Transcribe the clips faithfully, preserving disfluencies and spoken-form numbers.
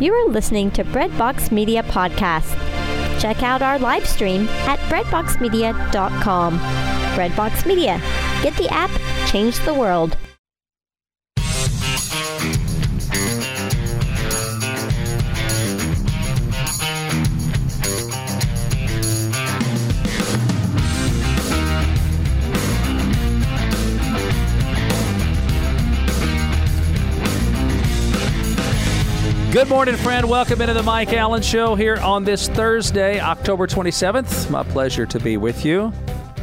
You are listening to Breadbox Media Podcast. Check out our live stream at breadbox media dot com. Breadbox Media. Get the app, change the world. Good morning, friend. Welcome into the Mike Allen Show here on this Thursday, October twenty-seventh. My pleasure to be with you.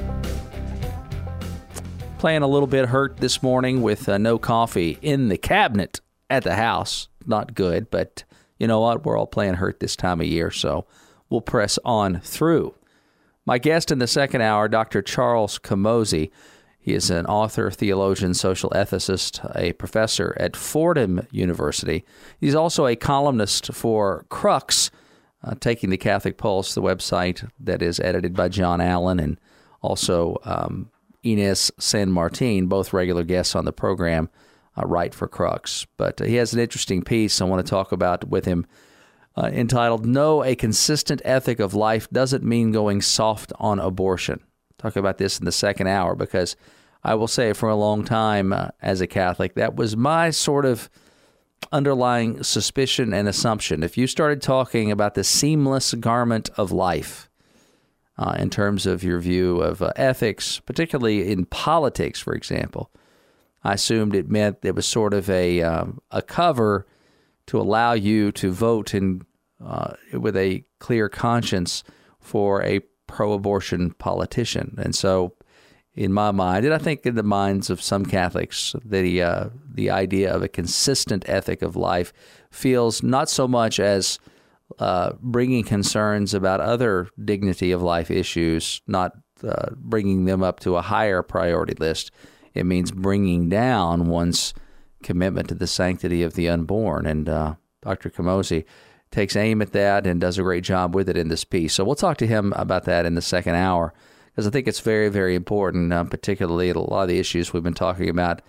Playing a little bit hurt this morning with uh, no coffee in the cabinet at the house. Not good, but you know what? We're all playing hurt this time of year, so we'll press on through. My guest in the second hour, Doctor Charles Camosy. He is an author, theologian, social ethicist, a professor at Fordham University. He's also a columnist for Crux, uh, Taking the Catholic Pulse, the website that is edited by John Allen, and also um, Inez San Martin, both regular guests on the program, uh, write for Crux. But uh, he has an interesting piece I want to talk about with him uh, entitled, No, a Consistent Ethic of Life Doesn't Mean Going Soft on Abortion. Talk about this in the second hour, because I will say for a long time uh, as a Catholic, that was my sort of underlying suspicion and assumption. If you started talking about the seamless garment of life uh, in terms of your view of uh, ethics, particularly in politics, for example, I assumed it meant it was sort of a um, a cover to allow you to vote in uh, with a clear conscience for a pro-abortion politician. And so in my mind, and I think in the minds of some Catholics, the uh, the idea of a consistent ethic of life feels not so much as uh, bringing concerns about other dignity of life issues, not uh, bringing them up to a higher priority list. It means bringing down one's commitment to the sanctity of the unborn. And uh, Doctor Camosy takes aim at that and does a great job with it in this piece. So we'll talk to him about that in the second hour, because I think it's very, very important, um, particularly at a lot of the issues we've been talking about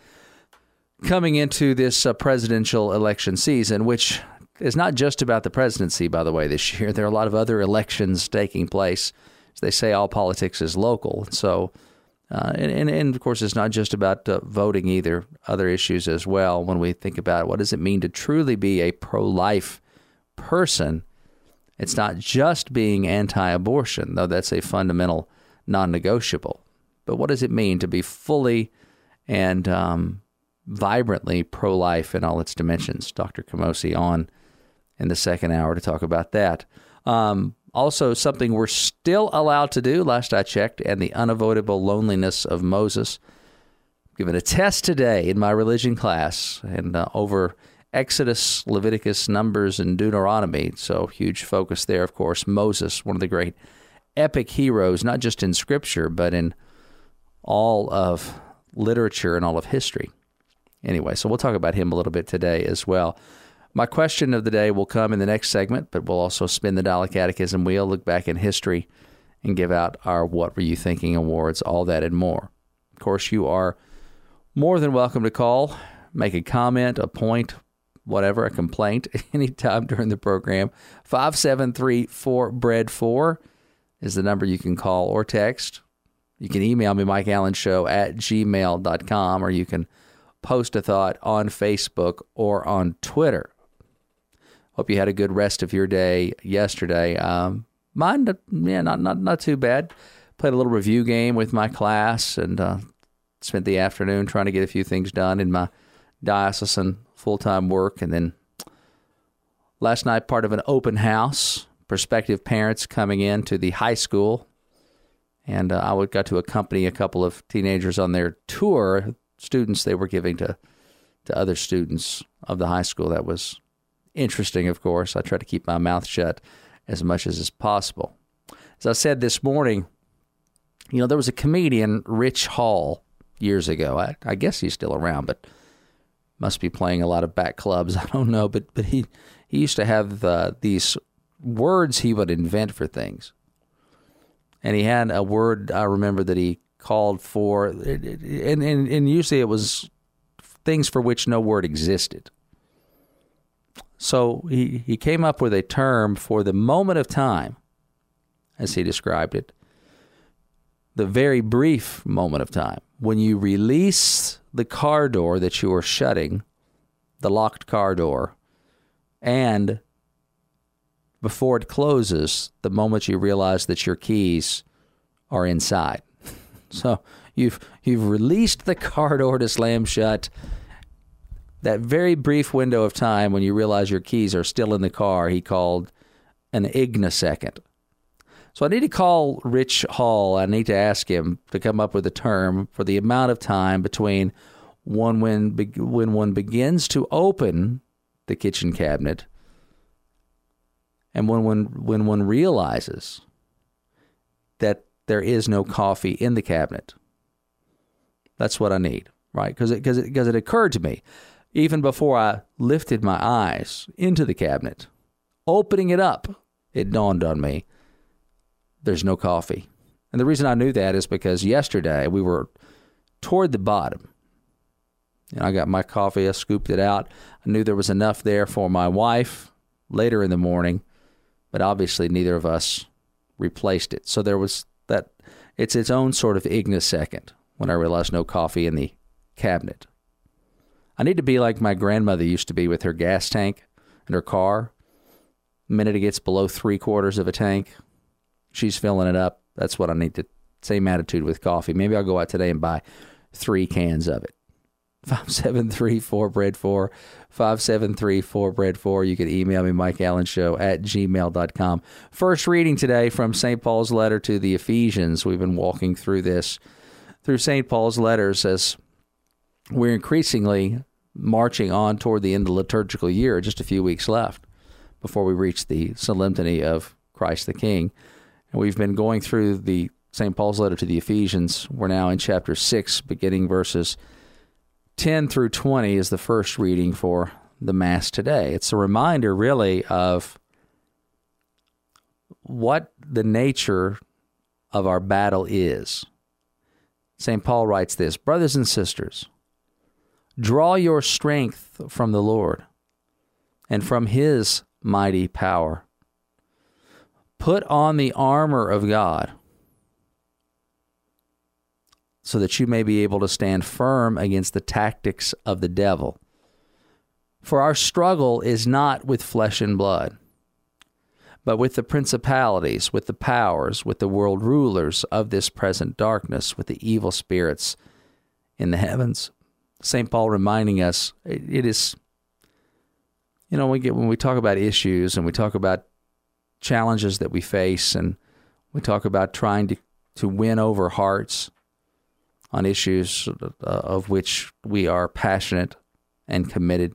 coming into this uh, presidential election season, which is not just about the presidency, by the way, this year. There are a lot of other elections taking place. As they say, all politics is local. So, uh, and, and, and, of course, it's not just about uh, voting either, other issues as well. When we think about what does it mean to truly be a pro-life person, it's not just being anti-abortion, though that's a fundamental non-negotiable. But what does it mean to be fully and um, vibrantly pro-life in all its dimensions? Doctor Camosy on in the second hour to talk about that. Um, also, something we're still allowed to do, last I checked, and the unavoidable loneliness of Moses. Given a test today in my religion class, and uh, over Exodus, Leviticus, Numbers, and Deuteronomy. So huge focus there, of course. Moses, one of the great epic heroes, not just in Scripture, but in all of literature and all of history. Anyway, so we'll talk about him a little bit today as well. My question of the day will come in the next segment, but we'll also spin the Dallas Catechism wheel, look back in history, and give out our What Were You Thinking awards, all that and more. Of course, you are more than welcome to call, make a comment, a point, whatever, a complaint, anytime during the program. five seven three four B R E A D four is the number you can call or text. You can email me, Mike Allen Show at gmail dot com, or you can post a thought on Facebook or on Twitter. Hope you had a good rest of your day yesterday. Um, mine, yeah, not, not, not too bad. Played a little review game with my class and uh, spent the afternoon trying to get a few things done in my diocesan full-time work. And then last night, part of an open house, prospective parents coming in to the high school. And uh, I got to accompany a couple of teenagers on their tour, students they were giving to, to other students of the high school. That was interesting, of course. I try to keep my mouth shut as much as is possible. As I said this morning, you know, there was a comedian, Rich Hall, years ago. I, I guess he's still around, but must be playing a lot of back clubs. I don't know, but but he, he used to have uh, these words he would invent for things. And he had a word, I remember, that he called for, and, and, and usually it was things for which no word existed. So he, he came up with a term for the moment of time, as he described it, the very brief moment of time. When you release the car door that you are shutting, the locked car door, and before it closes, the moment you realize that your keys are inside. So you've you've released the car door to slam shut. That very brief window of time when you realize your keys are still in the car, he called an ignosecond. So I need to call Rich Hall. I need to ask him to come up with a term for the amount of time between one when when one begins to open the kitchen cabinet and when one when one realizes that there is no coffee in the cabinet. That's what I need, right? Because it, because it, because it occurred to me, even before I lifted my eyes into the cabinet, opening it up, it dawned on me, there's no coffee. And the reason I knew that is because yesterday we were toward the bottom. And I got my coffee, I scooped it out. I knew there was enough there for my wife later in the morning, but obviously neither of us replaced it. So there was that, it's its own sort of ignosecond when I realized no coffee in the cabinet. I need to be like my grandmother used to be with her gas tank in her car. The minute it gets below three quarters of a tank, she's filling it up. That's what I need to, same attitude with coffee. Maybe I'll go out today and buy three cans of it. five seven three four bread four, five seven three four bread four. You can email me, Mike Allen Show at gmail dot com. First reading today from Saint Paul's letter to the Ephesians. We've been walking through this, through Saint Paul's letters as we're increasingly marching on toward the end of the liturgical year, just a few weeks left before we reach the solemnity of Christ the King. And we've been going through the Saint Paul's letter to the Ephesians. We're now in chapter six, beginning verses ten through twenty is the first reading for the Mass today. It's a reminder, really, of what the nature of our battle is. Saint Paul writes this, "Brothers and sisters, draw your strength from the Lord and from His mighty power. Put on the armor of God so that you may be able to stand firm against the tactics of the devil. For our struggle is not with flesh and blood, but with the principalities, with the powers, with the world rulers of this present darkness, with the evil spirits in the heavens." Saint Paul reminding us, it is, you know, we get when we talk about issues and we talk about challenges that we face and we talk about trying to, to win over hearts on issues uh, of which we are passionate and committed.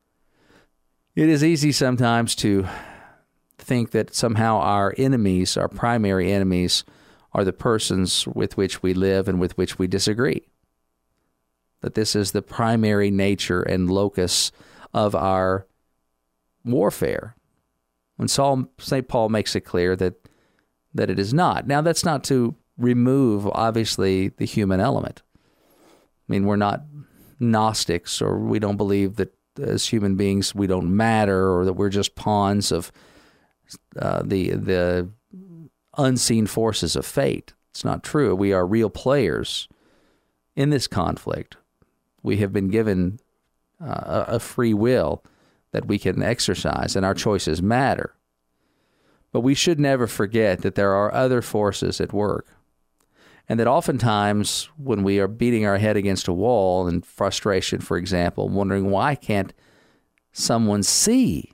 It is easy sometimes to think that somehow our enemies, our primary enemies, are the persons with which we live and with which we disagree. That this is the primary nature and locus of our warfare. When Saint Paul makes it clear that that it is not. Now, that's not to remove, obviously, the human element. I mean, we're not Gnostics, or we don't believe that as human beings we don't matter, or that we're just pawns of uh, the the unseen forces of fate. It's not true. We are real players in this conflict. We have been given uh, a free will that we can exercise, and our choices matter. But we should never forget that there are other forces at work, and that oftentimes when we are beating our head against a wall in frustration, for example, wondering why can't someone see,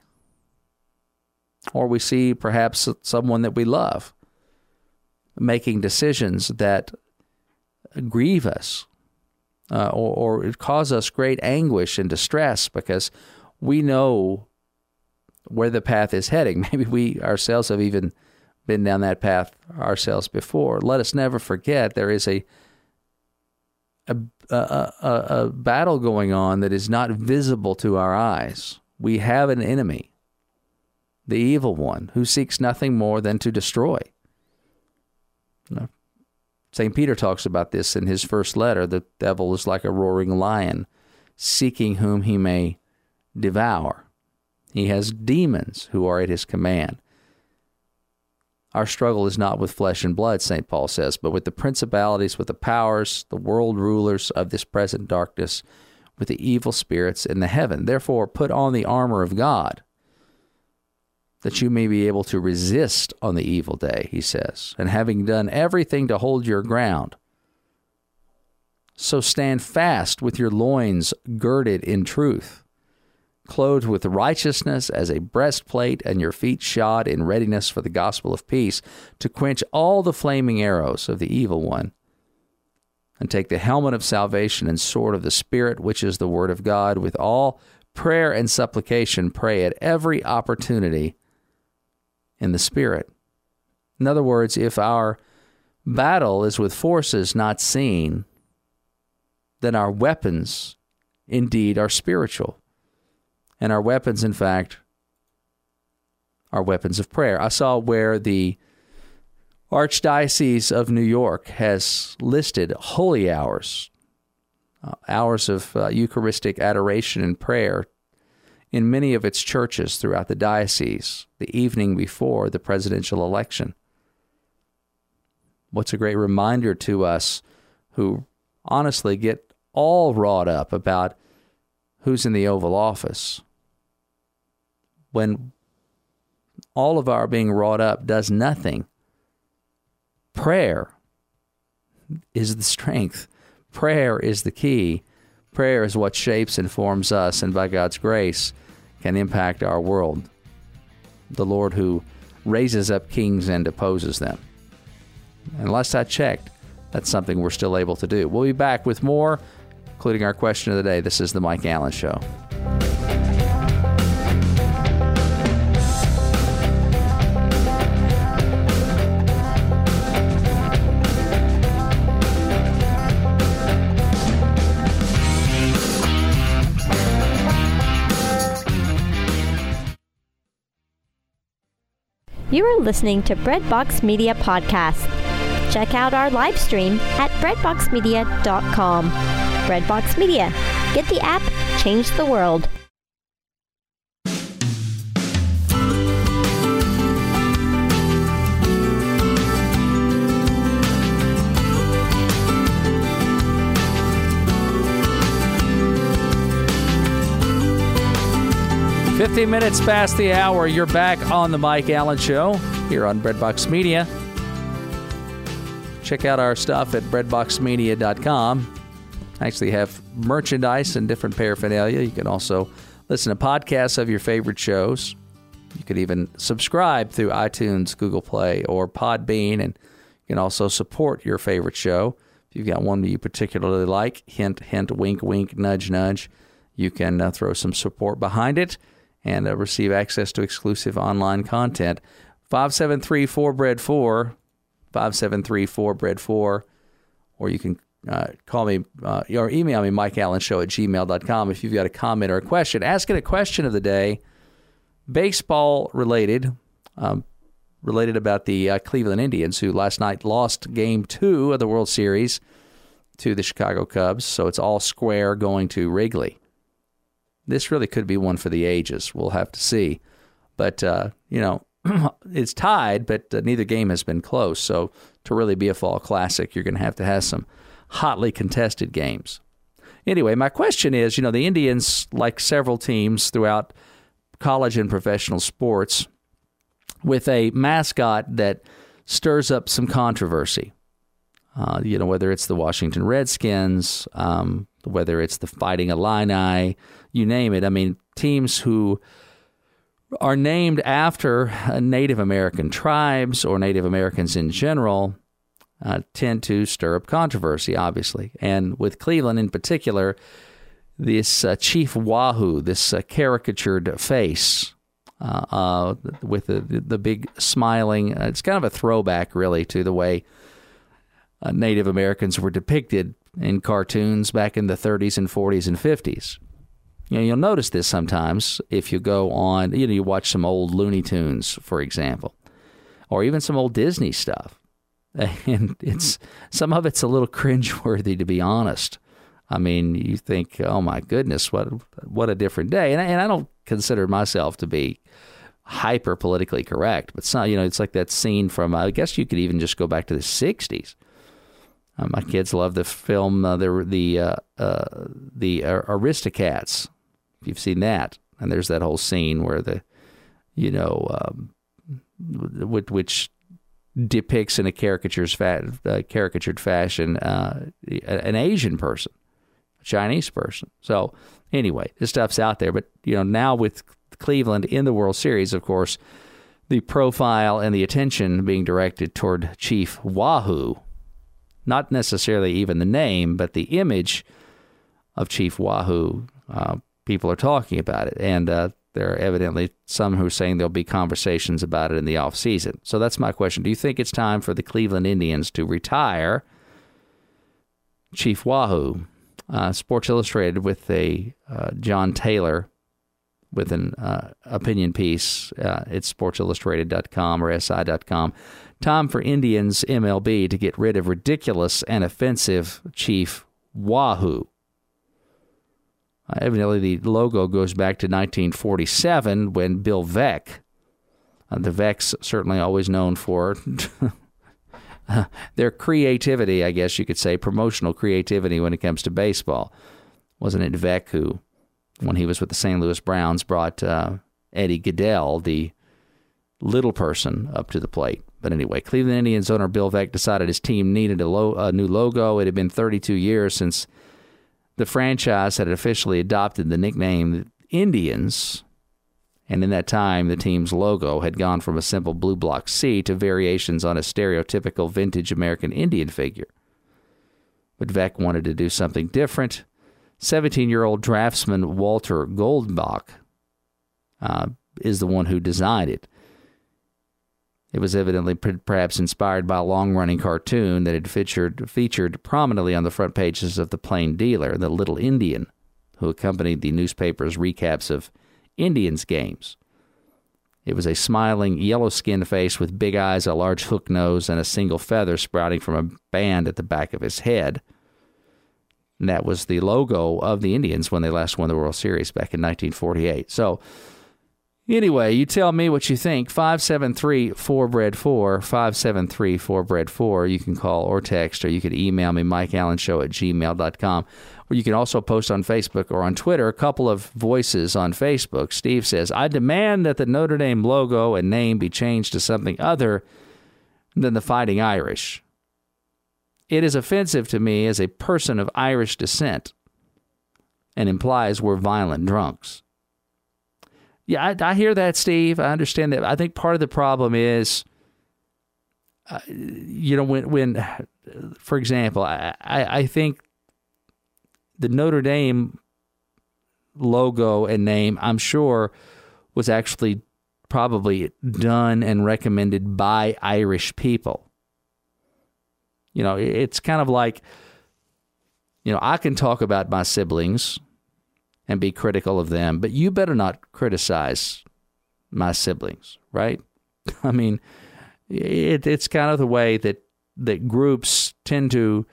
or we see perhaps someone that we love making decisions that grieve us, uh, or, or it cause us great anguish and distress because we know where the path is heading. Maybe we ourselves have even been down that path ourselves before. Let us never forget there is a a, a, a, a battle going on that is not visible to our eyes. We have an enemy, the evil one, who seeks nothing more than to destroy. You know, Saint Peter talks about this in his first letter. The devil is like a roaring lion, seeking whom he may devour. He has demons who are at his command. Our struggle is not with flesh and blood, Saint Paul says, but with the principalities, with the powers, the world rulers of this present darkness, with the evil spirits in the heaven. Therefore, put on the armor of God, that you may be able to resist on the evil day, he says, and having done everything to hold your ground. So stand fast with your loins girded in truth, clothed with righteousness as a breastplate, and your feet shod in readiness for the gospel of peace, to quench all the flaming arrows of the evil one, and take the helmet of salvation and sword of the Spirit, which is the word of God, with all prayer and supplication pray at every opportunity in the Spirit. In other words, if our battle is with forces not seen, then our weapons indeed are spiritual. And our weapons, in fact, are weapons of prayer. I saw where the Archdiocese of New York has listed holy hours, uh, hours of uh, Eucharistic adoration and prayer in many of its churches throughout the diocese, the evening before the presidential election. What's a great reminder to us who honestly get all wrought up about who's in the Oval Office, when all of our being wrought up does nothing. Prayer is the strength. Prayer is the key. Prayer is what shapes and forms us, and by God's grace can impact our world. The Lord who raises up kings and deposes them. And last I checked, that's something we're still able to do. We'll be back with more, including our question of the day. This is The Mike Allen Show. You are listening to Breadbox Media Podcast. Check out our live stream at breadbox media dot com. Breadbox Media. Get the app, change the world. fifteen minutes past the hour, you're back on The Mike Allen Show here on Breadbox Media. Check out our stuff at breadbox media dot com. I actually have merchandise and different paraphernalia. You can also listen to podcasts of your favorite shows. You can even subscribe through iTunes, Google Play, or Podbean, and you can also support your favorite show. If you've got one that you particularly like, hint, hint, wink, wink, nudge, nudge, you can uh, throw some support behind it and uh, receive access to exclusive online content. five seven three four bread four, five seven three four bread four, or you can uh, call me uh, or email me, mike allen show at gmail dot com if you've got a comment or a question. Asking a question of the day, baseball related, um, related about the uh, Cleveland Indians, who last night lost game two of the World Series to the Chicago Cubs, so it's all square going to Wrigley. This really could be one for the ages. We'll have to see. But, uh, you know, it's tied, but uh, neither game has been close. So to really be a fall classic, you're going to have to have some hotly contested games. Anyway, my question is, you know, the Indians, like several teams throughout college and professional sports, with a mascot that stirs up some controversy. Uh, you know, whether it's the Washington Redskins, um, whether it's the Fighting Illini, you name it. I mean, teams who are named after Native American tribes or Native Americans in general uh, tend to stir up controversy, obviously. And with Cleveland in particular, this uh, Chief Wahoo, this uh, caricatured face uh, uh, with the, the big smiling, uh, it's kind of a throwback, really, to the way uh, Native Americans were depicted in cartoons back in the thirties and forties and fifties. You know, you'll notice this sometimes if you go on, you know, you watch some old Looney Tunes, for example, or even some old Disney stuff. And it's some of it's a little cringeworthy, to be honest. I mean, you think, oh my goodness, what what a different day. And I, and I don't consider myself to be hyper politically correct, but some, you know, it's like that scene from, I guess you could even just go back to the sixties. Uh, my kids love the film, uh, the the uh, uh, the uh, Aristocats. If you've seen that, and there's that whole scene where the, you know, um, which, which depicts in a caricature's fa- uh, caricatured fashion uh, an Asian person, a Chinese person. So anyway, this stuff's out there. But you know, now with Cleveland in the World Series, of course, the profile and the attention being directed toward Chief Wahoo. Not necessarily even the name, but the image of Chief Wahoo. Uh, people are talking about it, and uh, there are evidently some who are saying there'll be conversations about it in the offseason. So that's my question. Do you think it's time for the Cleveland Indians to retire Chief Wahoo? Uh, Sports Illustrated with a uh, John Taylor with an uh, opinion piece. Uh, it's sports illustrated dot com or S I dot com. Time for Indians M L B to get rid of ridiculous and offensive Chief Wahoo. Uh, evidently, the logo goes back to nineteen forty-seven when Bill Veeck, uh, the Veecks certainly always known for uh, their creativity, I guess you could say, promotional creativity when it comes to baseball. Wasn't it Veeck who, when he was with the Saint Louis Browns, brought uh, Eddie Goodell, the little person, up to the plate? But anyway, Cleveland Indians owner Bill Veeck decided his team needed a, lo- a new logo. It had been thirty-two years since the franchise had officially adopted the nickname Indians. And in that time, the team's logo had gone from a simple blue block C to variations on a stereotypical vintage American Indian figure. But Veeck wanted to do something different. seventeen-year-old draftsman Walter Goldbach uh, is the one who designed it. It was evidently perhaps inspired by a long-running cartoon that had featured featured prominently on the front pages of the Plain Dealer, the Little Indian, who accompanied the newspaper's recaps of Indians games. It was a smiling, yellow-skinned face with big eyes, a large hook nose, and a single feather sprouting from a band at the back of his head. And that was the logo of the Indians when they last won the World Series back in nineteen forty-eight. So, anyway, you tell me what you think. five seven three, four B R E A D four, five seven three, four B R E A D four. You can call or text, or you can email me, mike allen show at gmail dot com. Or you can also post on Facebook or on Twitter. A couple of voices on Facebook. Steve says, I demand that the Notre Dame logo and name be changed to something other than the Fighting Irish. It is offensive to me as a person of Irish descent and implies we're violent drunks. Yeah, I, I hear that, Steve. I understand that. I think part of the problem is, uh, you know, when, when, for example, I, I, I think the Notre Dame logo and name, I'm sure, was actually probably done and recommended by Irish people. You know, it's kind of like, you know, I can talk about my siblings and be critical of them, but you better not criticize my siblings, right? I mean, it, it's kind of the way that, that groups tend to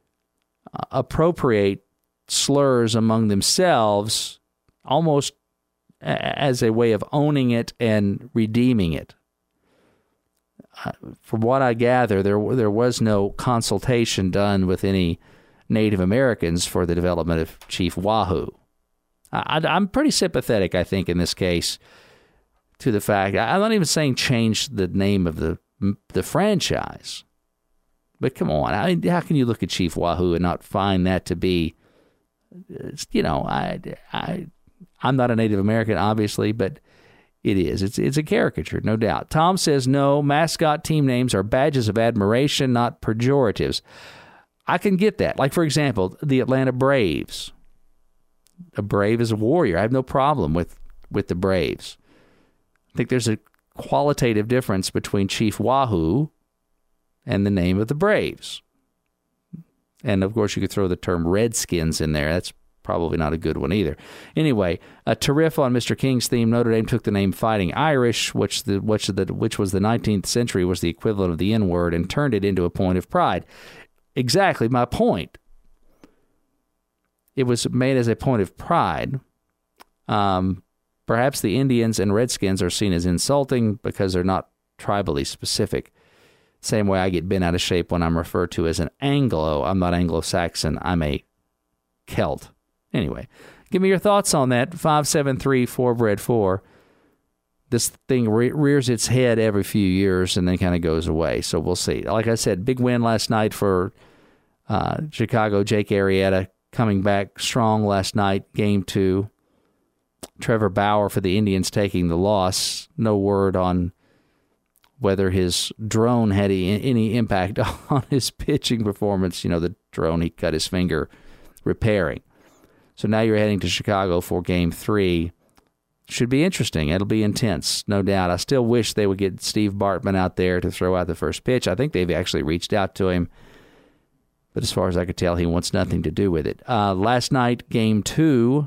appropriate slurs among themselves almost as a way of owning it and redeeming it. Uh, from what I gather, there there was no consultation done with any Native Americans for the development of Chief Wahoo. I, I, I'm pretty sympathetic, I think, in this case, to the fact. I'm not even saying change the name of the the franchise, but come on, I, how can you look at Chief Wahoo and not find that to be, you know, I I I'm not a Native American, obviously, but it is. It's it's a caricature, no doubt. Tom says, no, mascot team names are badges of admiration, not pejoratives. I can get that. Like, for example, the Atlanta Braves. A brave is a warrior. I have no problem with, with the Braves. I think there's a qualitative difference between Chief Wahoo and the name of the Braves. And, of course, you could throw the term Redskins in there. That's probably not a good one either. Anyway, a to riff on Mister King's theme, Notre Dame took the name Fighting Irish, which the which the which was the nineteenth century, was the equivalent of the N-word, and turned it into a point of pride. Exactly my point. It was made as a point of pride, um, Perhaps the Indians and Redskins are seen as insulting because they're not tribally specific. Same way I get bent out of shape when I'm referred to as an Anglo. I'm not Anglo-Saxon. I'm a Celt. Anyway, give me your thoughts on that. five seven three four bread four. This thing re- rears its head every few years and then kind of goes away. So we'll see. Like I said, big win last night for uh, Chicago. Jake Arrieta coming back strong last night, game two. Trevor Bauer for the Indians taking the loss. No word on whether his drone had any impact on his pitching performance. You know, the drone, he cut his finger repairing. So now you're heading to Chicago for game three. Should be interesting. It'll be intense, no doubt. I still wish they would get Steve Bartman out there to throw out the first pitch. I think they've actually reached out to him. But as far as I could tell, he wants nothing to do with it. Uh, last night, game two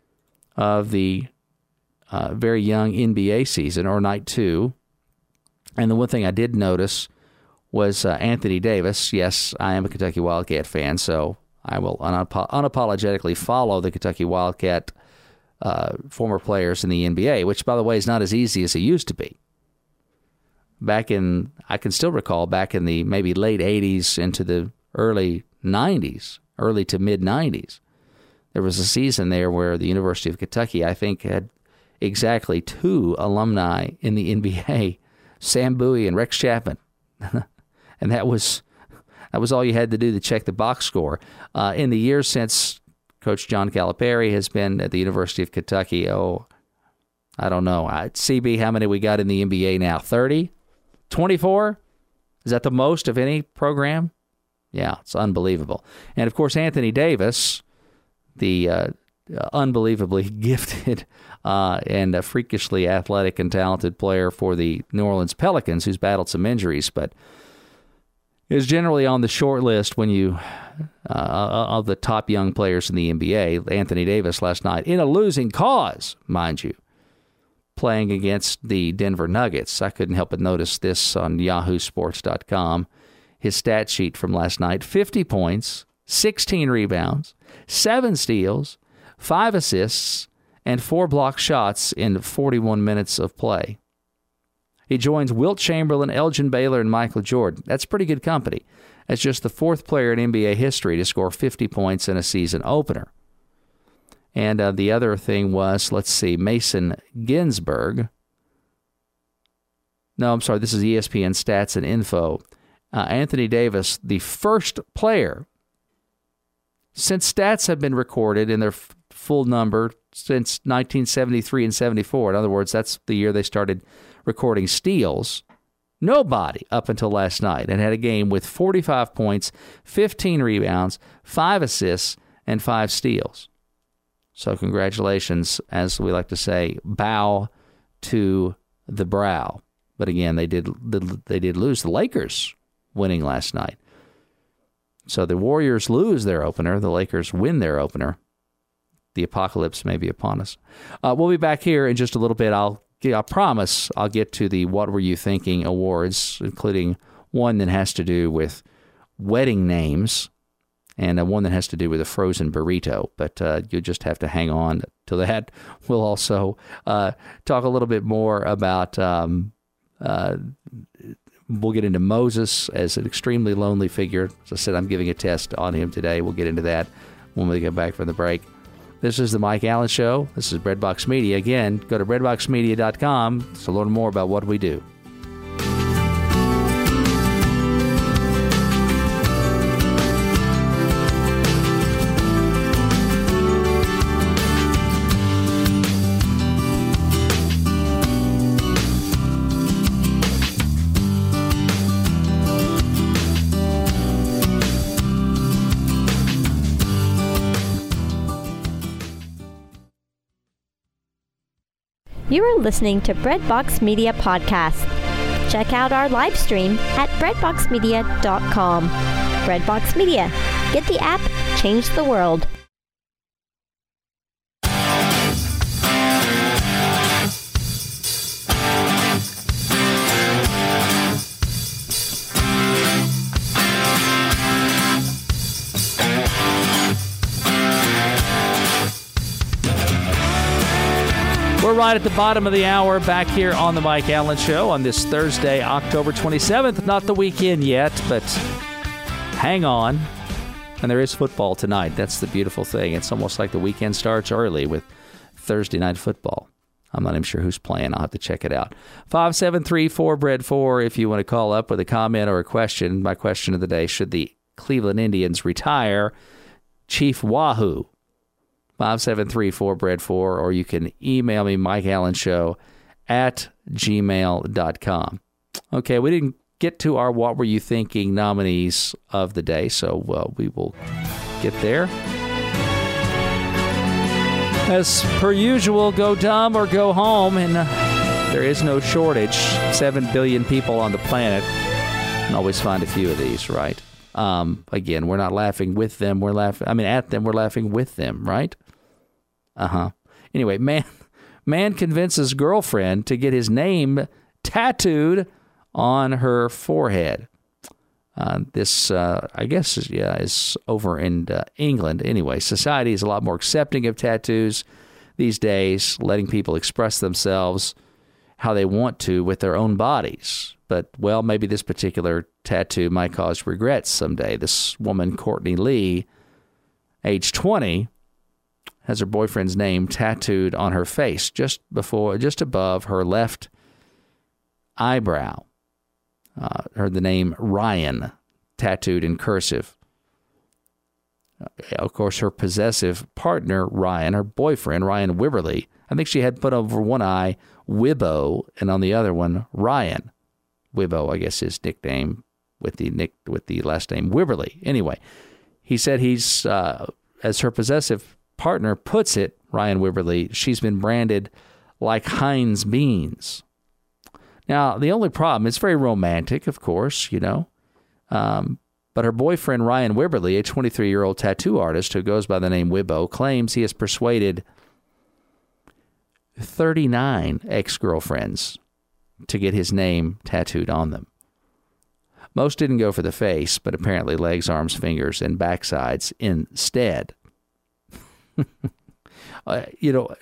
of the uh, very young N B A season, or night two. And the one thing I did notice was uh, Anthony Davis. Yes, I am a Kentucky Wildcat fan, so I will unap- unapologetically follow the Kentucky Wildcat uh, former players in the N B A, which, by the way, is not as easy as it used to be. Back in, I can still recall, back in the maybe late eighties into the early nineties, early to mid-nineties, there was a season there where the University of Kentucky, I think, had exactly two alumni in the N B A, Sam Bowie and Rex Chapman. And that was that was all you had to do to check the box score. Uh, in the years since Coach John Calipari has been at the University of Kentucky, oh, I don't know. Uh, C B, how many we got in the N B A now? thirty? twenty-four? Is that the most of any program? Yeah, it's unbelievable. And, of course, Anthony Davis, the uh, unbelievably gifted uh, and uh, freakishly athletic and talented player for the New Orleans Pelicans, who's battled some injuries, but is generally on the short list when you uh, of the top young players in the N B A. Anthony Davis last night, in a losing cause, mind you, playing against the Denver Nuggets. I couldn't help but notice this on yahoo sports dot com. His stat sheet from last night: fifty points, sixteen rebounds, seven steals, five assists, and four block shots in forty-one minutes of play. He joins Wilt Chamberlain, Elgin Baylor, and Michael Jordan. That's pretty good company. That's just the fourth player in N B A history to score fifty points in a season opener. And uh, the other thing was, let's see, Mason Ginsberg. No, I'm sorry, this is E S P N Stats and Info. Uh, Anthony Davis, the first player, since stats have been recorded in their f- full number since nineteen seventy-three and seventy-four. In other words, that's the year they started recording steals. Nobody up until last night and had a game with forty-five points, fifteen rebounds, five assists, and five steals. So congratulations, as we like to say, bow to the brow. But again, they did they did lose. The Lakers winning last night. So the Warriors lose their opener. The Lakers win their opener. The apocalypse may be upon us. Uh, we'll be back here in just a little bit. I'll I promise I'll get to the What Were You Thinking awards, including one that has to do with wedding names and uh, one that has to do with a frozen burrito. But uh, you'll just have to hang on to that. We'll also uh, talk a little bit more about... Um, uh, We'll get into Moses as an extremely lonely figure. As I said, I'm giving a test on him today. We'll get into that when we get back from the break. This is the Mike Allen Show. This is Breadbox Media. Again, go to bread box media dot com to learn more about what we do. You are listening to Breadbox Media Podcast. Check out our live stream at bread box media dot com. Breadbox Media. Get the app, change the world. we're right at the bottom of the hour back here on the Mike Allen Show on this Thursday, October twenty-seventh. Not the weekend yet, but hang on. And there is football tonight. That's the beautiful thing. It's almost like the weekend starts early with Thursday night football. I'm not even sure who's playing. I'll have to check it out. five seven three four, B R E A D four if you want to call up with a comment or a question. My question of the day, should the Cleveland Indians retire Chief Wahoo? five seven three four, B R E A D four, or you can email me, Mike Allen Show at gmail dot com. Okay, we didn't get to our What Were You Thinking nominees of the day, so well, we will get there. As per usual, go dumb or go home, and uh, there is no shortage. Seven billion people on the planet. You can always find a few of these, right? Um, again, we're not laughing with them. We're laughing. I mean, at them. We're laughing with them, right? Uh huh. Anyway, man, man convinces girlfriend to get his name tattooed on her forehead. Uh, this, uh, I guess, is, yeah, is over in uh, England. Anyway, society is a lot more accepting of tattoos these days, letting people express themselves how they want to with their own bodies. But, well, maybe this particular tattoo might cause regrets someday. This woman, Courtney Lee, age twenty, has her boyfriend's name tattooed on her face just before, just above her left eyebrow. Uh, heard the name Ryan tattooed in cursive. Uh, of course, her possessive partner, Ryan, her boyfriend, Ryan Wibberley, I think she had put over one eye Wibbo, and on the other one, Ryan. Wibbo, I guess, his nickname with the nick with the last name Wibberley. Anyway, he said he's, uh, as her possessive partner puts it, Ryan Wibberley, she's been branded like Heinz beans. Now, the only problem, it's very romantic, of course, you know, um, but her boyfriend, Ryan Wibberley, a twenty-three-year-old tattoo artist who goes by the name Wibbo, claims he has persuaded thirty-nine ex-girlfriends to get his name tattooed on them. Most didn't go for the face, but apparently legs, arms, fingers, and backsides instead. uh, you know...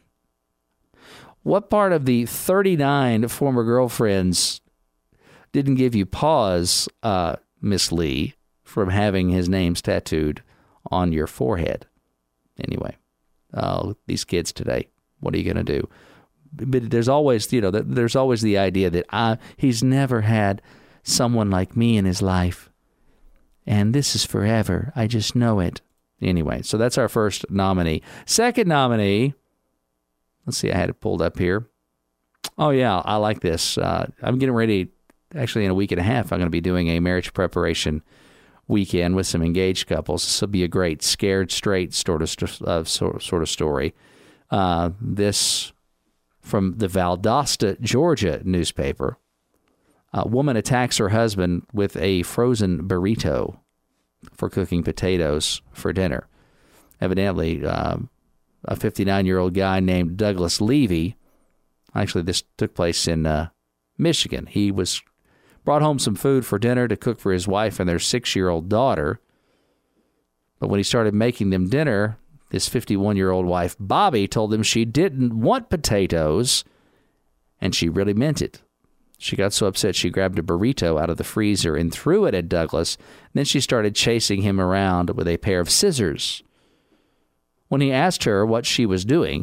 What part of the thirty-nine former girlfriends didn't give you pause, uh, Miss Lee, from having his names tattooed on your forehead? Anyway, uh, these kids today, what are you going to do? But there's always, you know, there's always the idea that I, he's never had someone like me in his life, and this is forever. I just know it. Anyway, so that's our first nominee. Second nominee. Let's see, I had it pulled up here. Oh, yeah, I like this. Uh, I'm getting ready, actually in a week and a half, I'm going to be doing a marriage preparation weekend with some engaged couples. This will be a great scared straight sort of, uh, sort of story. Uh, this from the Valdosta, Georgia newspaper. A woman attacks her husband with a frozen burrito for cooking potatoes for dinner. Evidently, um, a fifty-nine-year-old guy named Douglas Levy. Actually, this took place in uh, Michigan. He was brought home some food for dinner to cook for his wife and their six-year-old daughter. But when he started making them dinner, his fifty-one-year-old wife, Bobby, told him she didn't want potatoes, and she really meant it. She got so upset she grabbed a burrito out of the freezer and threw it at Douglas. And then she started chasing him around with a pair of scissors. When he asked her what she was doing,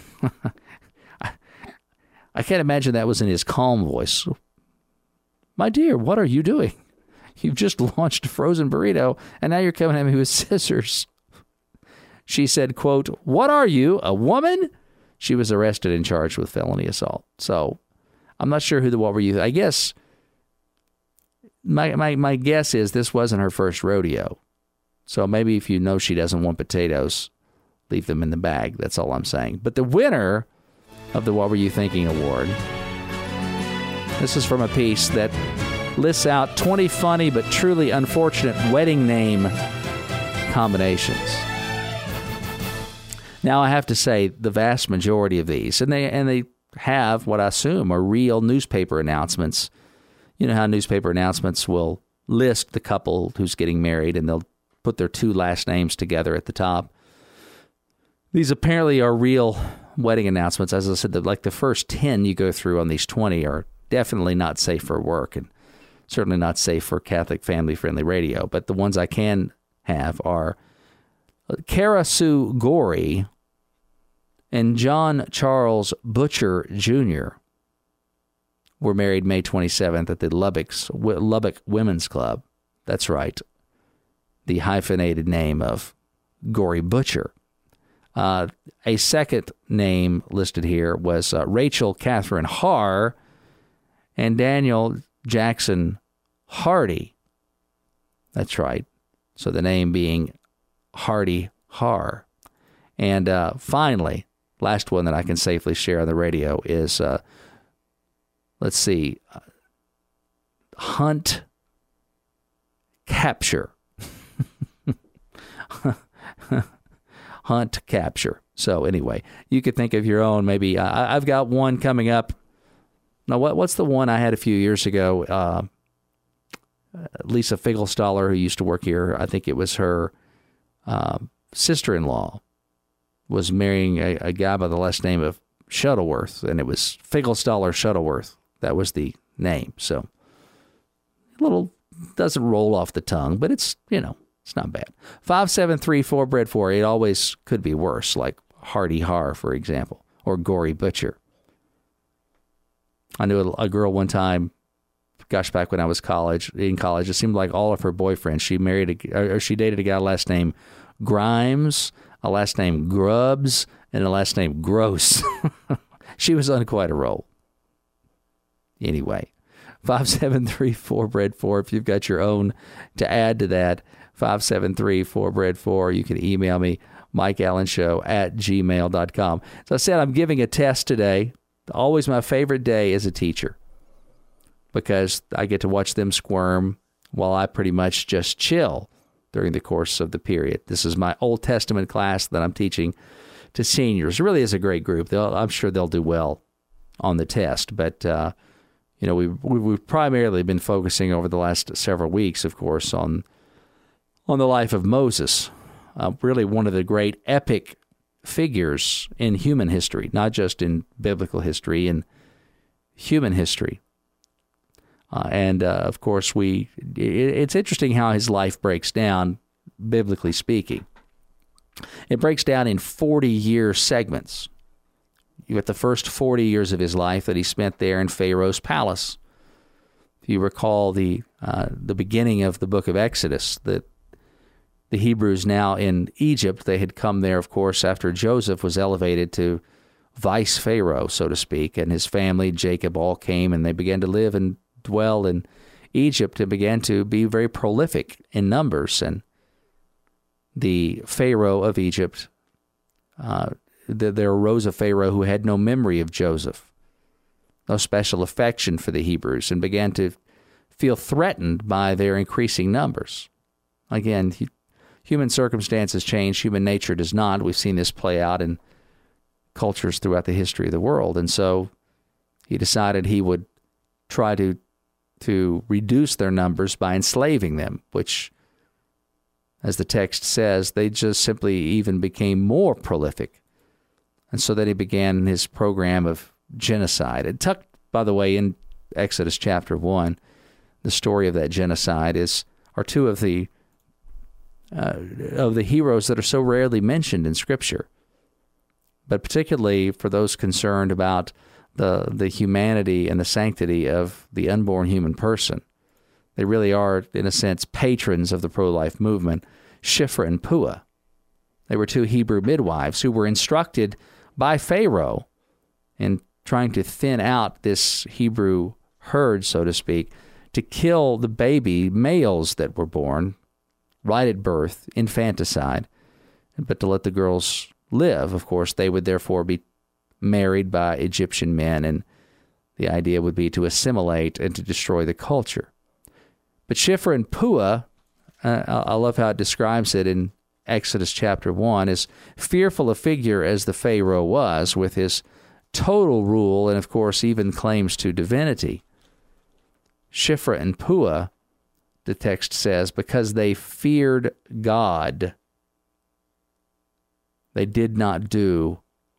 I, I can't imagine that was in his calm voice. My dear, what are you doing? You've just launched a frozen burrito, and now you're coming at me with scissors. She said, quote, "What are you, a woman?" She was arrested and charged with felony assault. So I'm not sure who the what were you. I guess my, my, my guess is this wasn't her first rodeo. So maybe if you know she doesn't want potatoes, leave them in the bag. That's all I'm saying. But the winner of the What Were You Thinking Award, this is from a piece that lists out twenty funny but truly unfortunate wedding name combinations. Now, I have to say the vast majority of these, and they and they have what I assume are real newspaper announcements. You know how newspaper announcements will list the couple who's getting married, and they'll put their two last names together at the top. These apparently are real wedding announcements. As I said, the, like the first ten you go through on these twenty are definitely not safe for work and certainly not safe for Catholic family-friendly radio. But the ones I can have are Kara Sue Gorey and John Charles Butcher Junior were married May twenty-seventh at the Lubbock's, Lubbock Women's Club. That's right, the hyphenated name of Gorey Butcher. Uh, a second name listed here was uh, Rachel Catherine Harr and Daniel Jackson Hardy. That's right. So the name being Hardy Harr. And uh, finally, last one that I can safely share on the radio is, uh, let's see, uh, Hunt Capture. Hunt Capture. So anyway, you could think of your own. Maybe uh, I've got one coming up. Now, what what's the one I had a few years ago? Uh, Lisa Figelstaller, who used to work here, I think it was her uh, sister-in-law, was marrying a, a guy by the last name of Shuttleworth, and it was Figelstaller Shuttleworth. That was the name. So a little doesn't roll off the tongue, but it's, you know, it's not bad. five seven three four, Bread four. It always could be worse, like Hardy Harr, for example, or Gorey Butcher. I knew a, a girl one time, gosh, back when I was college, in college, it seemed like all of her boyfriends, she married, a, or she dated a guy last name Grimes, a last name Grubbs, and a last name Gross. She was on quite a roll. Anyway, five seven three four, Bread four. If you've got your own to add to that, five seven three four, Bread four. You can email me, Mike Allen Show at gmail dot com. So I said I'm giving a test today. Always my favorite day as a teacher, because I get to watch them squirm while I pretty much just chill during the course of the period. This is my Old Testament class that I'm teaching to seniors. It really is a great group. They'll, I'm sure they'll do well on the test. But, uh, you know, we've, we've primarily been focusing over the last several weeks, of course, on, on the life of Moses, uh, really one of the great epic figures in human history, not just in biblical history, in human history. Uh, and, uh, of course, we it, it's interesting how his life breaks down, biblically speaking. It breaks down in forty-year segments. You got the first forty years of his life that he spent there in Pharaoh's palace. If you recall the uh, the beginning of the book of Exodus, that the Hebrews now in Egypt, they had come there, of course, after Joseph was elevated to vice Pharaoh, so to speak, and his family, Jacob, all came, and they began to live and dwell in Egypt and began to be very prolific in numbers. And the Pharaoh of Egypt, uh, the, there arose a Pharaoh who had no memory of Joseph, no special affection for the Hebrews, and began to feel threatened by their increasing numbers. Again, he, human circumstances change, human nature does not. We've seen this play out in cultures throughout the history of the world. And so he decided he would try to to reduce their numbers by enslaving them, which, as the text says, they just simply even became more prolific. And so then he began his program of genocide. And tucked, by the way, in Exodus chapter one, the story of that genocide is are two of the uh, of the heroes that are so rarely mentioned in Scripture. But particularly for those concerned about the the humanity and the sanctity of the unborn human person. They really are, in a sense, patrons of the pro-life movement, Shiphrah and Puah. They were two Hebrew midwives who were instructed by Pharaoh in trying to thin out this Hebrew herd, so to speak, to kill the baby males that were born right at birth, infanticide, but to let the girls live. Of course, they would therefore be married by Egyptian men, and the idea would be to assimilate and to destroy the culture. But Shiphrah and Puah, uh, I love how it describes it in Exodus chapter one, as fearful a figure as the Pharaoh was, with his total rule and, of course, even claims to divinity. Shiphrah and Puah, the text says, because they feared God, they did not do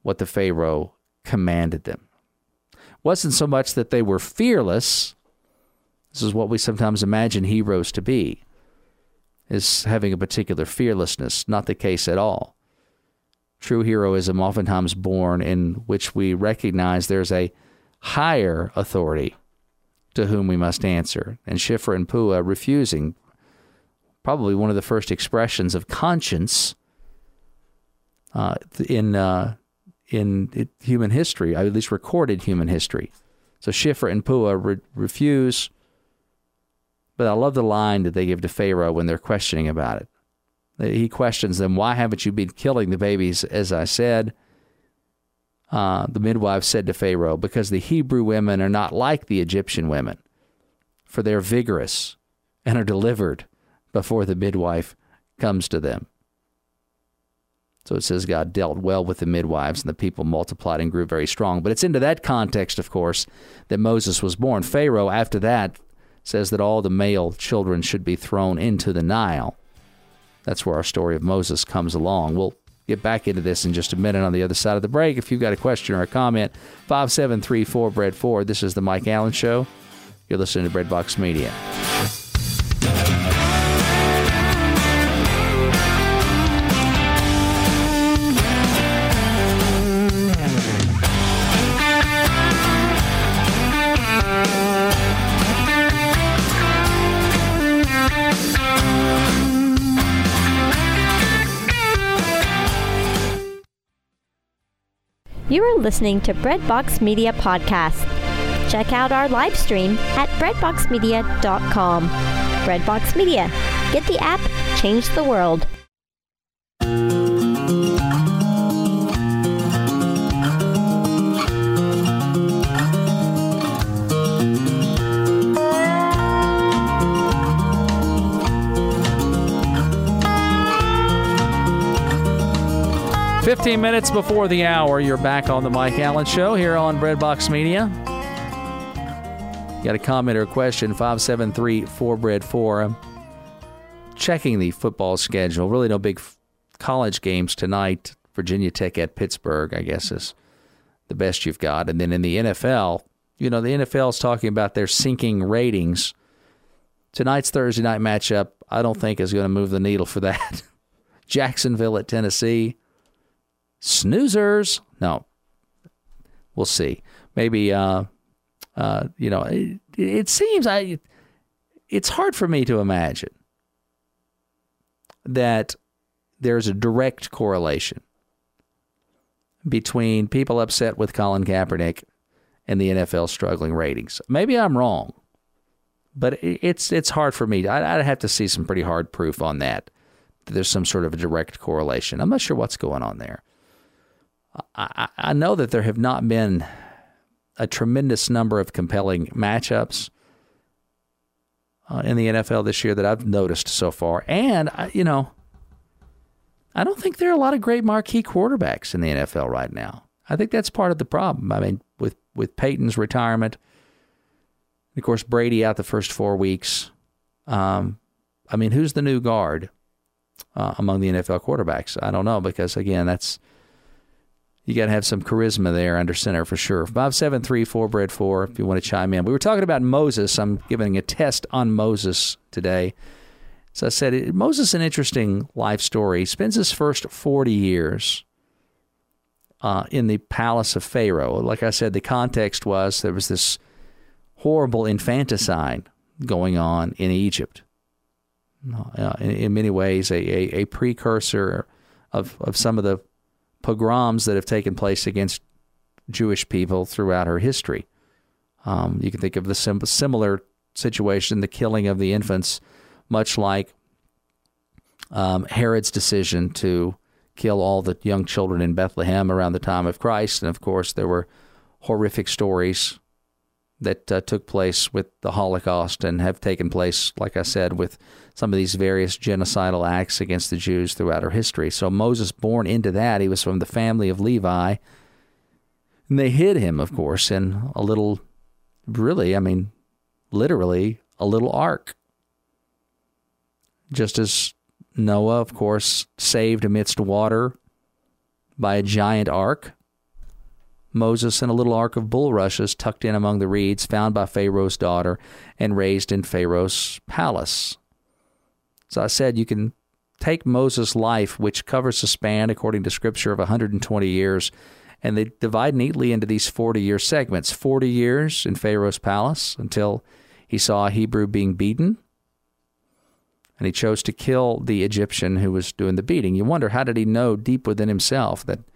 what the Pharaoh commanded them. It wasn't so much that they were fearless. This is what we sometimes imagine heroes to be, is having a particular fearlessness. Not the case at all. True heroism oftentimes born in which we recognize there's a higher authority to whom we must answer. And Shiphrah and Puah refusing, probably one of the first expressions of conscience uh, in uh, in human history, at least recorded human history. So Shiphrah and Puah re- refuse, but I love the line that they give to Pharaoh when they're questioning about it. He questions them, why haven't you been killing the babies, as I said? Uh, the midwife said to Pharaoh, because the Hebrew women are not like the Egyptian women, for they're vigorous and are delivered before the midwife comes to them. So it says God dealt well with the midwives, and the people multiplied and grew very strong. But it's into that context, of course, that Moses was born. Pharaoh, after that, says that all the male children should be thrown into the Nile. That's where our story of Moses comes along. We'll get back into this in just a minute on the other side of the break. If you've got a question or a comment, five seven three four, B R E D four. This is the Mike Allen Show. You're listening to Breadbox Media. You are listening to Breadbox Media Podcast. Check out our live stream at breadbox media dot com. Breadbox Media. Get the app, change the world. fifteen minutes before the hour, you're back on the Mike Allen Show here on Breadbox Media. You got a comment or a question, five seven three four, B R E D four. I'm checking the football schedule. Really no big f- college games tonight. Virginia Tech at Pittsburgh, I guess, is the best you've got. And then in the N F L, you know, the N F L is talking about their sinking ratings. Tonight's Thursday night matchup, I don't think is going to move the needle for that. Jacksonville at Tennessee. Snoozers. No. We'll see. Maybe, uh, uh, you know, it, it seems I. it's hard for me to imagine that there's a direct correlation between people upset with Colin Kaepernick and the N F L struggling ratings. Maybe I'm wrong, but it's it's hard for me. I'd, I'd have to see some pretty hard proof on that, that there's some sort of a direct correlation. I'm not sure what's going on there. I, I know that there have not been a tremendous number of compelling matchups uh, in the N F L this year that I've noticed so far. And, I, you know, I don't think there are a lot of great marquee quarterbacks in the N F L right now. I think that's part of the problem. I mean, with, with Peyton's retirement, of course, Brady out the first four weeks. Um, I mean, who's the new guard uh, among the N F L quarterbacks? I don't know, because, again, that's... You got to have some charisma there under center for sure. five seven three four, B R E D four, if you want to chime in. We were talking about Moses. I'm giving a test on Moses today. So I said, Moses, an interesting life story. He spends his first forty years uh, in the palace of Pharaoh. Like I said, the context was there was this horrible infanticide going on in Egypt. Uh, in, in many ways, a, a, a precursor of, of some of the pogroms that have taken place against Jewish people throughout her history. Um, you can think of the sim- similar situation, the killing of the infants, much like um, Herod's decision to kill all the young children in Bethlehem around the time of Christ. And, of course, there were horrific stories that uh, took place with the Holocaust and have taken place, like I said, with some of these various genocidal acts against the Jews throughout our history. So Moses, born into that, he was from the family of Levi. And they hid him, of course, in a little, really, I mean, literally, a little ark. Just as Noah, of course, saved amidst water by a giant ark Moses in a little ark of bulrushes tucked in among the reeds, found by Pharaoh's daughter and raised in Pharaoh's palace. So I said you can take Moses' life, which covers a span, according to Scripture, of one hundred twenty years, and they divide neatly into these forty-year segments. forty years in Pharaoh's palace until he saw a Hebrew being beaten, and he chose to kill the Egyptian who was doing the beating. You wonder, how did he know deep within himself that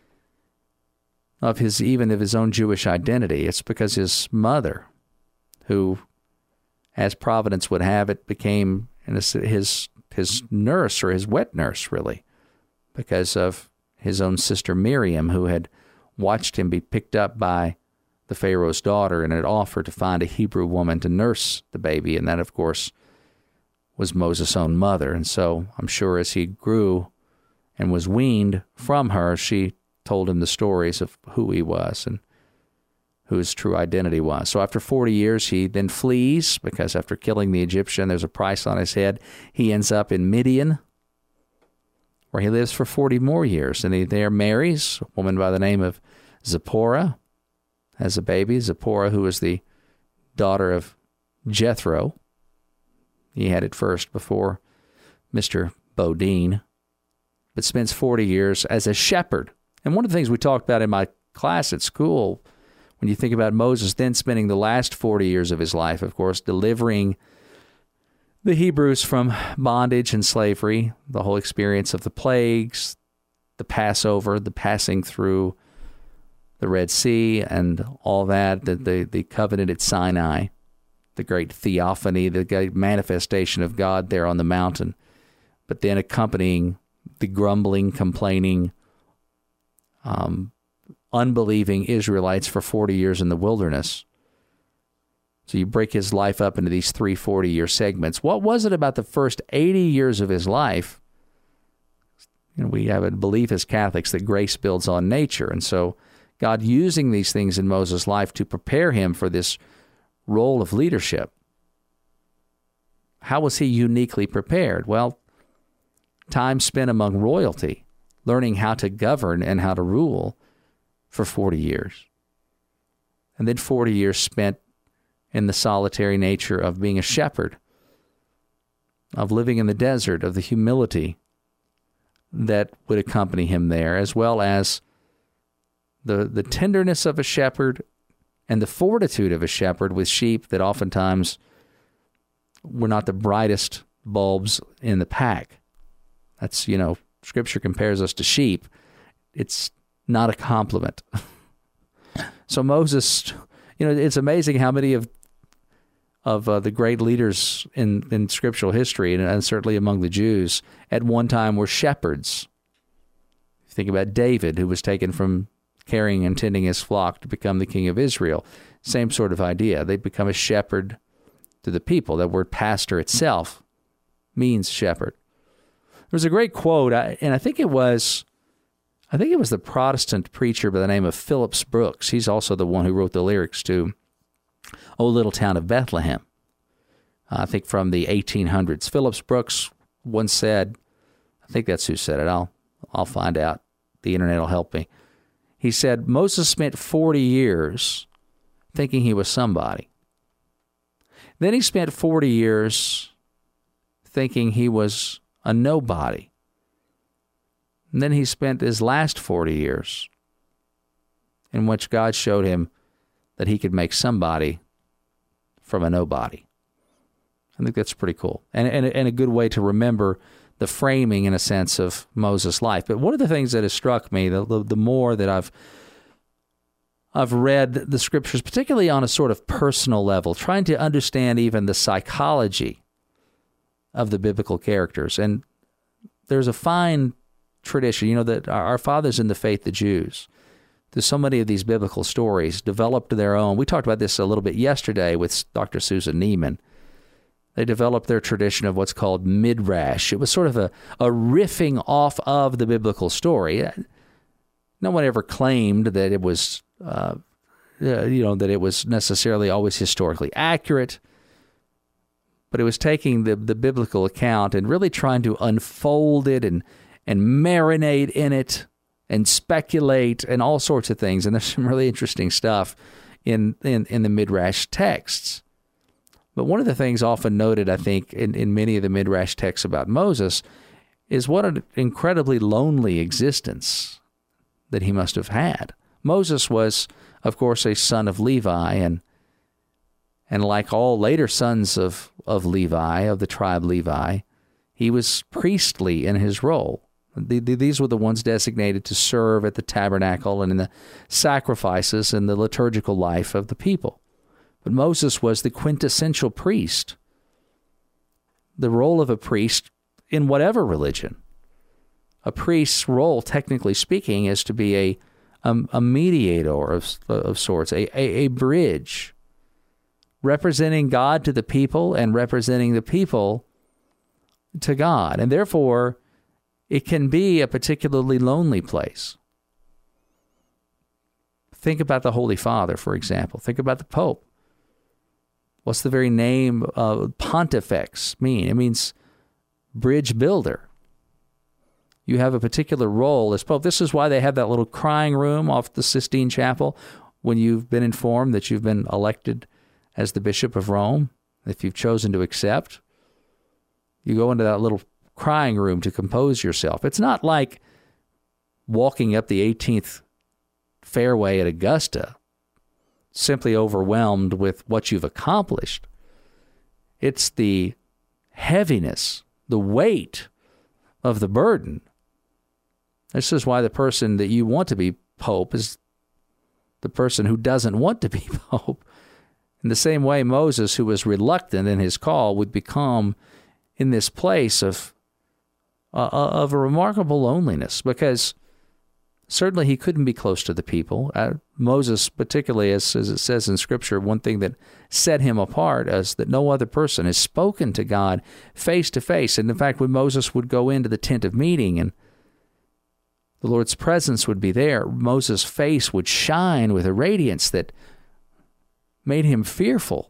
of his, even of his own Jewish identity? It's because his mother, who, as Providence would have it, became his his nurse, or his wet nurse, really, because of his own sister Miriam, who had watched him be picked up by the Pharaoh's daughter and had offered to find a Hebrew woman to nurse the baby. And that, of course, was Moses' own mother. And so I'm sure as he grew and was weaned from her, she told him the stories of who he was and who his true identity was. So after forty years, he then flees, because after killing the Egyptian, there's a price on his head. He ends up in Midian, where he lives for forty more years. And he there marries a woman by the name of Zipporah, has a baby, Zipporah, who is the daughter of Jethro. He had it first before Mister Bodine, but spends forty years as a shepherd. And one of the things we talked about in my class at school, when you think about Moses then spending the last forty years of his life, of course, delivering the Hebrews from bondage and slavery, the whole experience of the plagues, the Passover, the passing through the Red Sea, and all that, the, the, the covenant at Sinai, the great theophany, the great manifestation of God there on the mountain, but then accompanying the grumbling, complaining, um, unbelieving Israelites for forty years in the wilderness. So you break his life up into these three forty-year segments. What was it about the first eighty years of his life? You know, we have a belief as Catholics that grace builds on nature. And so God using these things in Moses' life to prepare him for this role of leadership. How was he uniquely prepared? Well, time spent among royalty, learning how to govern and how to rule for forty years. And then forty years spent in the solitary nature of being a shepherd, of living in the desert, of the humility that would accompany him there, as well as the, the tenderness of a shepherd and the fortitude of a shepherd with sheep that oftentimes were not the brightest bulbs in the pack. That's, you know, Scripture compares us to sheep. It's not a compliment. So Moses, you know, it's amazing how many of of uh, the great leaders in, in scriptural history, and, and certainly among the Jews, at one time were shepherds. Think about David, who was taken from caring and tending his flock to become the king of Israel. Same sort of idea. They become a shepherd to the people. That word pastor itself means shepherd. There was a great quote, and I think it was, I think it was the Protestant preacher by the name of Phillips Brooks. He's also the one who wrote the lyrics to "O Little Town of Bethlehem," uh, I think from the eighteen hundreds. Phillips Brooks once said, I think that's who said it, I'll, I'll find out. The internet will help me. He said, Moses spent forty years thinking he was somebody. Then he spent forty years thinking he was a nobody. And then he spent his last forty years in which God showed him that he could make somebody from a nobody. I think that's pretty cool. And, and, and a good way to remember the framing, in a sense, of Moses' life. But one of the things that has struck me, the, the, the more that I've I've read the Scriptures, particularly on a sort of personal level, trying to understand even the psychology of the biblical characters. And there's a fine tradition, you know, that our, our fathers in the faith, the Jews, there's so many of these biblical stories developed their own. We talked about this a little bit yesterday with Doctor Susan Neiman. They developed their tradition of what's called midrash. It was sort of a, a riffing off of the biblical story. No one ever claimed that it was, uh, uh, you know, that it was necessarily always historically accurate, but it was taking the, the biblical account and really trying to unfold it and, and marinate in it and speculate and all sorts of things. And there's some really interesting stuff in, in, in the Midrash texts. But one of the things often noted, I think, in, in many of the Midrash texts about Moses is what an incredibly lonely existence that he must have had. Moses was, of course, a son of Levi, and and like all later sons of, of Levi, of the tribe Levi, he was priestly in his role. The, the, these were the ones designated to serve at the tabernacle and in the sacrifices and the liturgical life of the people. But Moses was the quintessential priest, the role of a priest in whatever religion. A priest's role, technically speaking, is to be a a, a mediator of, of sorts, a, a, a bridge, representing God to the people and representing the people to God. And therefore, it can be a particularly lonely place. Think about the Holy Father, for example. Think about the Pope. What's the very name of pontifex mean? It means bridge builder. You have a particular role as Pope. This is why they have that little crying room off the Sistine Chapel when you've been informed that you've been elected as the Bishop of Rome, if you've chosen to accept. You go into that little crying room to compose yourself. It's not like walking up the eighteenth fairway at Augusta, simply overwhelmed with what you've accomplished. It's the heaviness, the weight of the burden. This is why the person that you want to be Pope is the person who doesn't want to be Pope. In the same way, Moses, who was reluctant in his call, would become in this place of uh, of a remarkable loneliness, because certainly he couldn't be close to the people. Uh, Moses, particularly, as, as it says in Scripture, one thing that set him apart is that no other person has spoken to God face to face. And in fact, when Moses would go into the tent of meeting and the Lord's presence would be there, Moses' face would shine with a radiance that made him fearful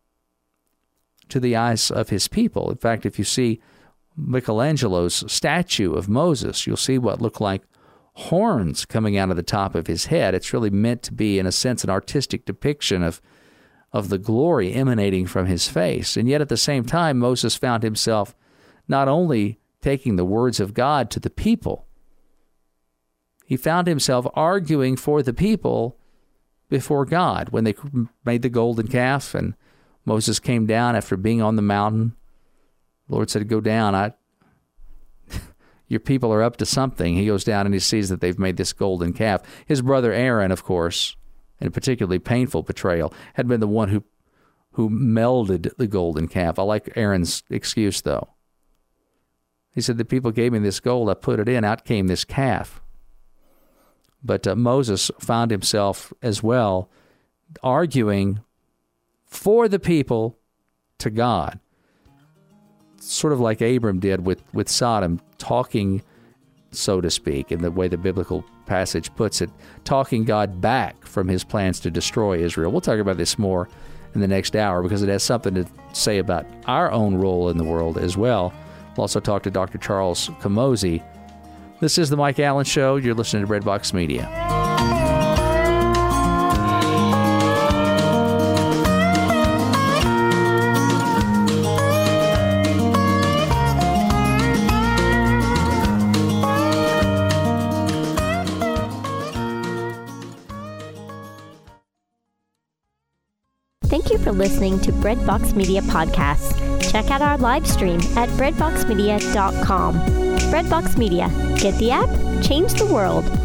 to the eyes of his people. In fact, if you see Michelangelo's statue of Moses, you'll see what look like horns coming out of the top of his head. It's really meant to be, in a sense, an artistic depiction of, of the glory emanating from his face. And yet at the same time, Moses found himself not only taking the words of God to the people, he found himself arguing for the people before God. When they made the golden calf and Moses came down after being on the mountain, the Lord said, "Go down. I, your people are up to something." He goes down and he sees that they've made this golden calf. His brother Aaron, of course, in a particularly painful betrayal, had been the one who who melded the golden calf. I like Aaron's excuse, though. He said, "The people gave me this gold. I put it in. Out came this calf." But uh, Moses found himself as well arguing for the people to God, sort of like Abram did with, with Sodom, talking, so to speak, in the way the biblical passage puts it, talking God back from his plans to destroy Israel. We'll talk about this more in the next hour because it has something to say about our own role in the world as well. We'll also talk to Doctor Charles Camozzi. This is the Mike Allen Show. You're listening to Breadbox Media. Thank you for listening to Breadbox Media Podcasts. Check out our live stream at breadbox media dot com. Breadbox Media. Get the app, change the world.